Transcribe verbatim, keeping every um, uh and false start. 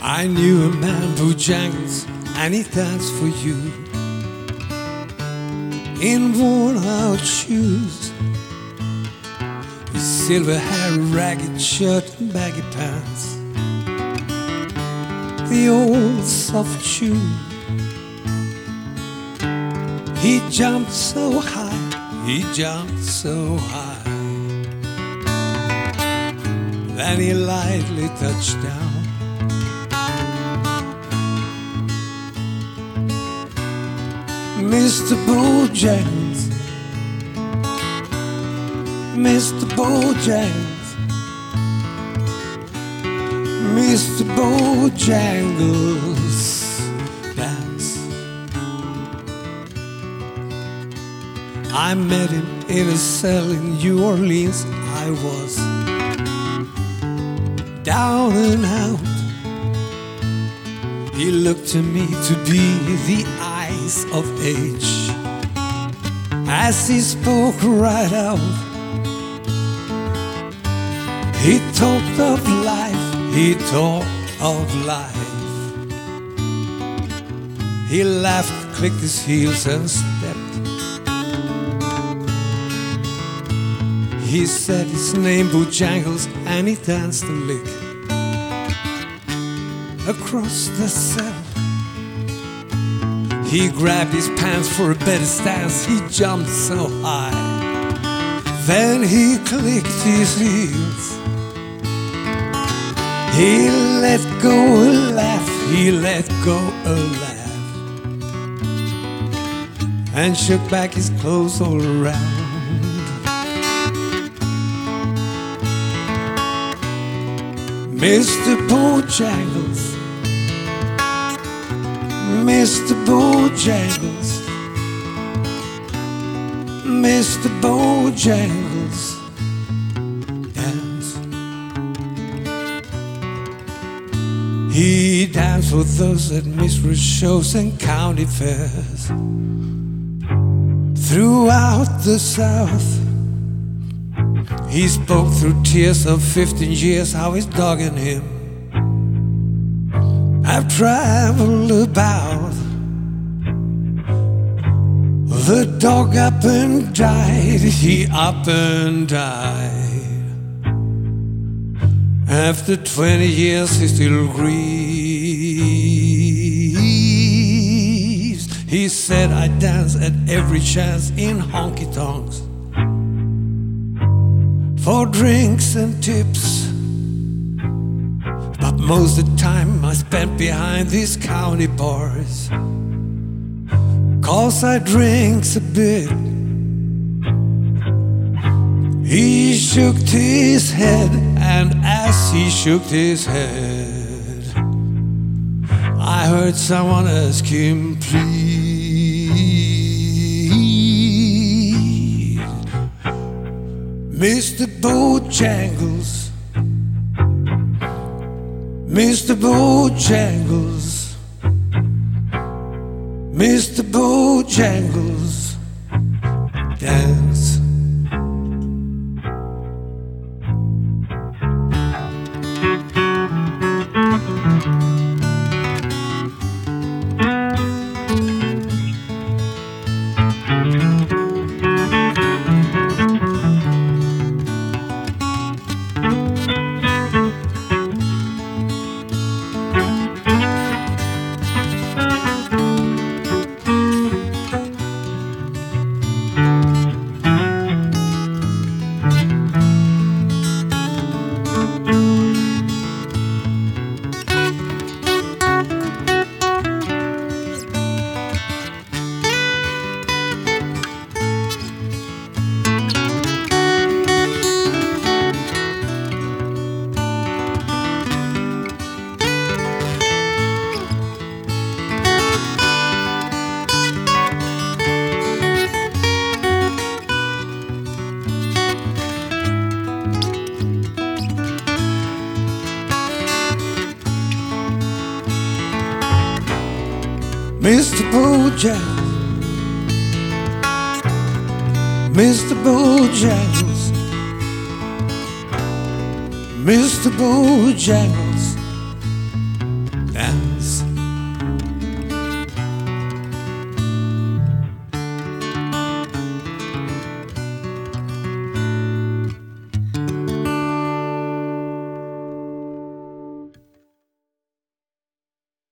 I knew a man who jangles and he danced for you in worn-out shoes, with silver hair, ragged shirt and baggy pants, the old soft shoe. He jumped so high, he jumped so high, then he lightly touched down. Mister Bojangles, Mister Bojangles, Mister Bojangles, dance. I met him in a cell in New Orleans. I was down and out. He looked to me to be the eyes of age as he spoke right out. He talked of life, he talked of life. He laughed, clicked his heels and stepped. He said his name Bojangles and he danced a lick across the cell. He grabbed his pants for a better stance. He jumped so high, then he clicked his heels. He let go a laugh, he let go a laugh, and shook back his clothes all around. Mister Bojangles, Mister Bojangles, Mister Bojangles, dance. He danced for those at minstrel shows and county fairs throughout the South. He spoke through tears of fifteen years how his dog and him have traveled about. The dog up and died, he up and died. After twenty years he still grieves. He said, I dance at every chance in honky-tonks for drinks and tips, but most of the time I spent behind these county bars, 'cause I drinks a bit. He shook his head, and as he shook his head, I heard someone ask him, please, Mister Bojangles, Mister Bojangles, Mister Bojangles, dance. Mister Bojangles, Mister Bojangles, Mister Bojangles, Now